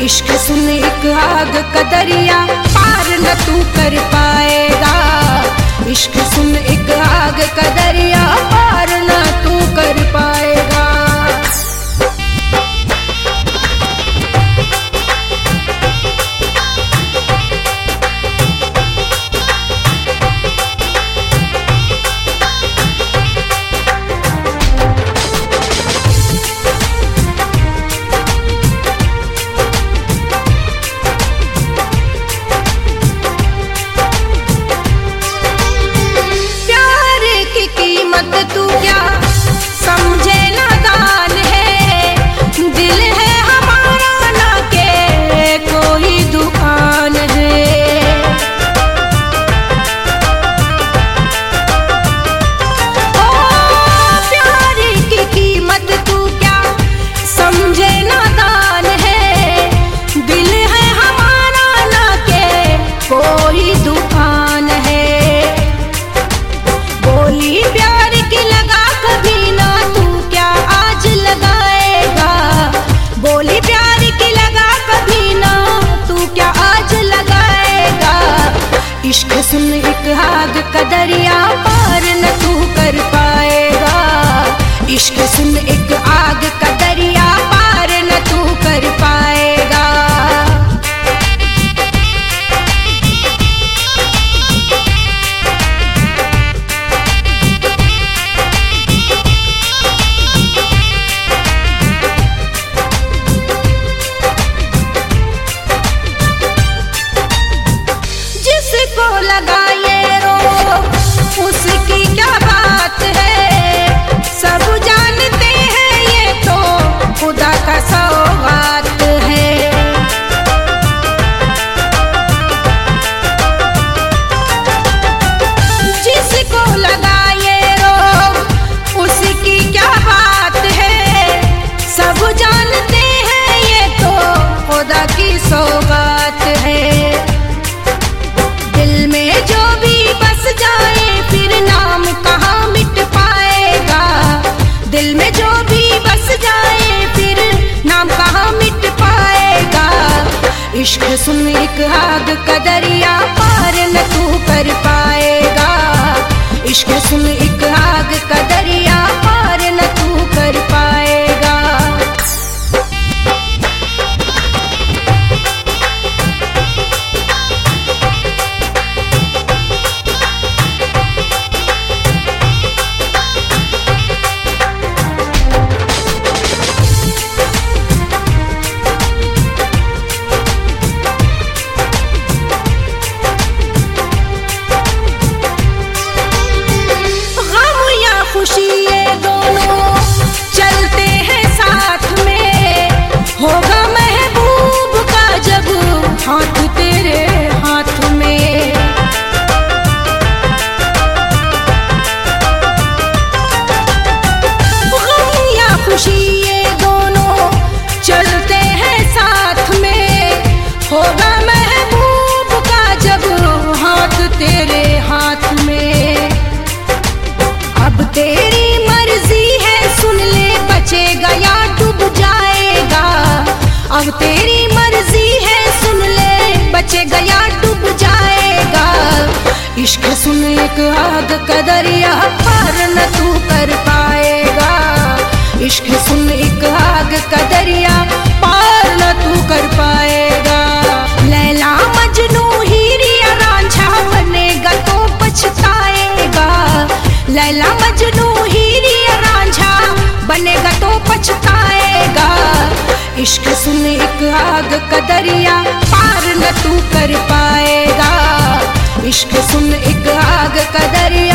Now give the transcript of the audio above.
इश्क सुन एक आग का दरिया पार न तू कर पाएगा। इश्क सुन एक आग का दरिया पार न तू कर पाएगा। तू क्या समझे नादान है, दिल है हमारा ना के कोई दुकान है। ओ प्यार की कीमत तू क्या समझे नादान है, दिल है हमारा ना के कोई दुकान है। बोली प्यार लगा कभी ना तू क्या आज लगाएगा, बोली प्यार की लगा कभी ना तू क्या आज लगाएगा। इश्क सुन एक आग का दरिया पार न तू कर पाएगा। इश्क सुन एक आग का दरिया पार न तू कर पाएगा। लगा ये रोग उसकी क्या बात है, सब जानते हैं ये तो खुदा का सौगात है। जिसको लगा ये रोग उसकी क्या बात है, सब जानते हैं ये तो खुदा की सौगात है। दिल में जो भी बस जाए फिर नाम कहाँ मिट पाएगा, दिल में जो भी बस जाए फिर नाम कहाँ मिट पाएगा। इश्क सुन एक आग का दरिया पार न तू कर पाएगा। इश्क सुन एक आग का दरिया पार न तू कर पाएगा। खुशी ये दोनों चलते हैं साथ में, होगा महबूब का जब हाथ तेरे हाथ में। गम या खुशी ये दोनों चलते हैं साथ में, होगा महबूब का जब हाथ तेरे हाथ में। अब तेरी मर्जी है सुन ले, बचेगा या डूब जाएगा। अब तेरी मर्जी है सुन ले, बचेगा या डूब जाएगा। इश्क सुन एक आग का दरिया पार न तू कर पाएगा। इश्क सुन एक आग का दरिया पार न तू कर पाएगा। लैला मजनू हीर या रांझा बनेगा तो पछताएगा। लैला मजनू हीर या रांझा बनेगा तो पछताएगा। इश्क सुन एक आग का दरिया पार न तू कर पाएगा। इश्क सुन एक आग का दरिया